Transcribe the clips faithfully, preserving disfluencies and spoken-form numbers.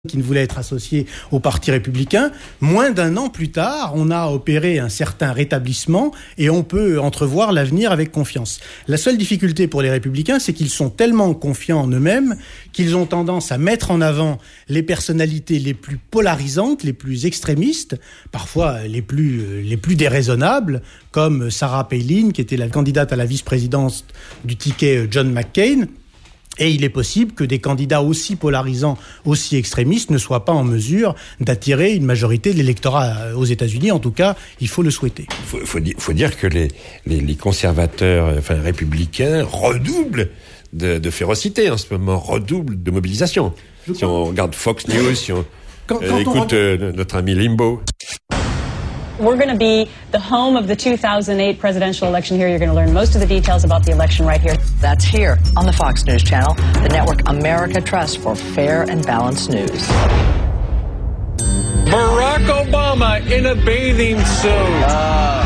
qui ne voulait être associé au Parti républicain. Moins d'un an plus tard, on a opéré un certain rétablissement et on peut entrevoir l'avenir avec confiance. La seule difficulté pour les républicains, c'est qu'ils sont tellement confiants en eux-mêmes qu'ils ont tendance à mettre en avant les personnalités les plus polarisantes, les plus extrémistes, parfois les plus, les plus déraisonnables, comme Sarah Palin, qui était la candidate à la vice-présidence du ticket John McCain. Et il est possible que des candidats aussi polarisants, aussi extrémistes, ne soient pas en mesure d'attirer une majorité de l'électorat aux États-Unis. En tout cas, il faut le souhaiter. Il faut, faut, dire, faut dire que les, les, les conservateurs, enfin républicains, redoublent de, de férocité en ce moment, redoublent de mobilisation. Je si on regarde Fox News, si on quand, euh, quand écoute on regarde... euh, notre ami Limbaud. We're going to be the home of the two thousand eight presidential election here. You're going to learn most of the details about the election right here. That's here on the Fox News Channel, the network America trusts for fair and balanced news. Barack Obama in a bathing suit. Uh.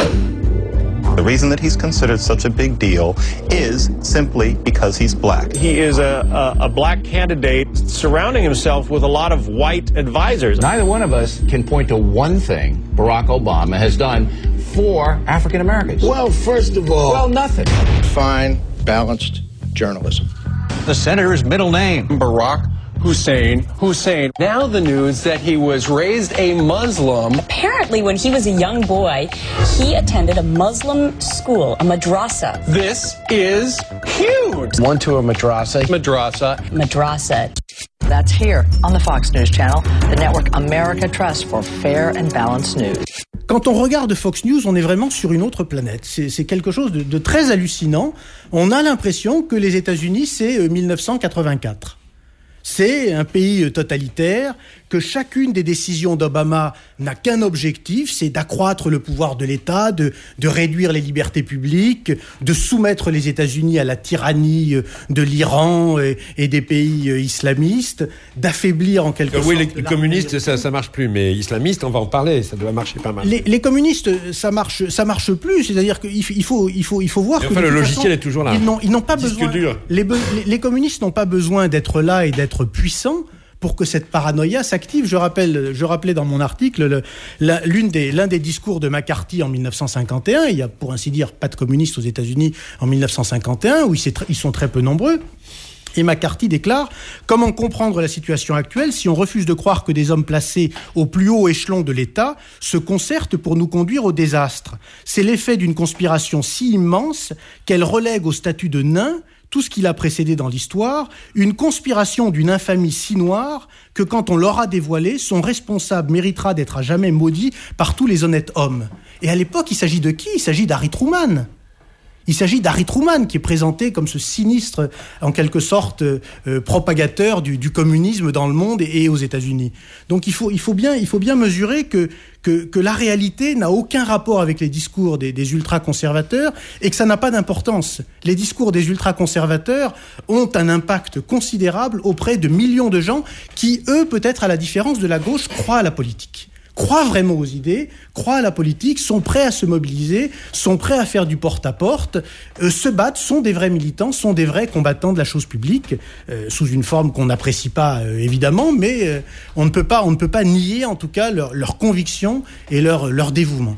The reason that he's considered such a big deal is simply because he's black. He is a, a, a black candidate surrounding himself with a lot of white advisors. Neither one of us can point to one thing Barack Obama has done for African Americans. Well, first of all... Well, nothing. Fine, balanced journalism. The senator's middle name, Barack Hussein Hussein. Now the news that he was raised a Muslim. Apparently, when he was a young boy, he attended a Muslim school, a madrasa. This is huge. One to a madrasa. Madrasa. Madrasa. That's here on the Fox News Channel, the network America trusts for fair and balanced news. Quand on regarde Fox News, on est vraiment sur une autre planète. C'est, c'est quelque chose de, de très hallucinant. On a l'impression que les États-Unis, c'est euh, dix-neuf cent quatre-vingt-quatre. C'est un pays totalitaire, que chacune des décisions d'Obama n'a qu'un objectif, c'est d'accroître le pouvoir de l'État, de, de réduire les libertés publiques, de soumettre les États-Unis à la tyrannie de l'Iran et, et des pays islamistes, d'affaiblir en quelque euh, sorte... Oui, les communistes, ça, ça marche plus, mais islamistes, on va en parler, ça doit marcher pas mal. Les, les communistes, ça marche, ça marche plus, c'est-à-dire qu'il il faut, il faut, il faut voir... Et que enfin, le logiciel façon, est toujours là. Ils n'ont, ils n'ont pas Disque besoin... dur. Les, les, les communistes n'ont pas besoin d'être là et d'être puissants pour que cette paranoïa s'active. Je rappelle, je rappelais dans mon article le, la, l'une des, l'un des discours de McCarthy en dix-neuf cent cinquante et un. Il y a, pour ainsi dire, pas de communistes aux États-Unis en dix-neuf cent cinquante et un, où ils, ils sont très peu nombreux. Et McCarthy déclare « Comment comprendre la situation actuelle si on refuse de croire que des hommes placés au plus haut échelon de l'État se concertent pour nous conduire au désastre ? C'est l'effet d'une conspiration si immense qu'elle relègue au statut de nain tout ce qui l'a précédé dans l'histoire, une conspiration d'une infamie si noire que quand on l'aura dévoilée, son responsable méritera d'être à jamais maudit par tous les honnêtes hommes. » Et à l'époque, il s'agit de qui ? Il s'agit d'Harry Truman. Il s'agit d'Harry Truman, qui est présenté comme ce sinistre, en quelque sorte, euh, propagateur du, du communisme dans le monde et, et aux États-Unis. Donc il faut, il faut bien, il faut bien mesurer que, que, que la réalité n'a aucun rapport avec les discours des, des ultra-conservateurs et que ça n'a pas d'importance. Les discours des ultra-conservateurs ont un impact considérable auprès de millions de gens qui, eux, peut-être à la différence de la gauche, croient à la politique. Croient vraiment aux idées, croient à la politique, sont prêts à se mobiliser, sont prêts à faire du porte-à-porte, euh, se battent, sont des vrais militants, sont des vrais combattants de la chose publique, euh, sous une forme qu'on n'apprécie pas euh, évidemment, mais euh, on ne peut pas, on ne peut pas nier en tout cas leur, leur conviction et leur, leur dévouement.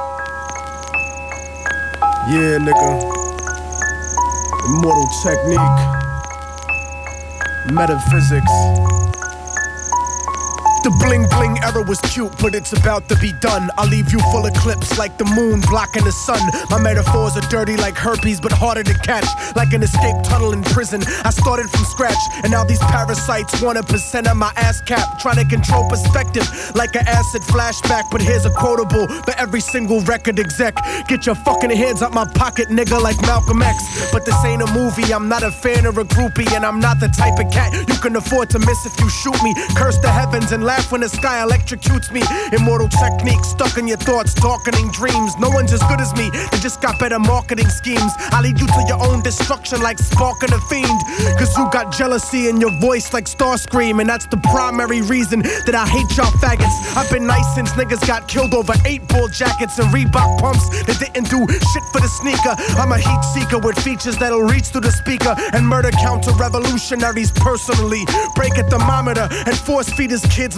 Yeah, nigga. Immortal technique. Metaphysics. The bling bling era was cute, but it's about to be done. I'll leave you full of clips like the moon blocking the sun. My metaphors are dirty like herpes, but harder to catch. Like an escape tunnel in prison. I started from scratch, and now these parasites want a percent of my ass cap. Trying to control perspective like an acid flashback. But here's a quotable for every single record exec. Get your fucking hands out my pocket, nigga, like Malcolm X. But this ain't a movie, I'm not a fan or a groupie, and I'm not the type of cat you can afford to miss if you shoot me. Curse the heavens and laugh when the sky electrocutes me. Immortal technique stuck in your thoughts, darkening dreams. No one's as good as me, they just got better marketing schemes. I lead you to your own destruction like sparking a fiend. Cause you got jealousy in your voice like Starscream, and that's the primary reason that I hate y'all faggots. I've been nice since niggas got killed over eight ball jackets and Reebok pumps that didn't do shit for the sneaker. I'm a heat seeker with features that'll reach through the speaker and murder counter revolutionaries personally. Break a thermometer and force feed his kids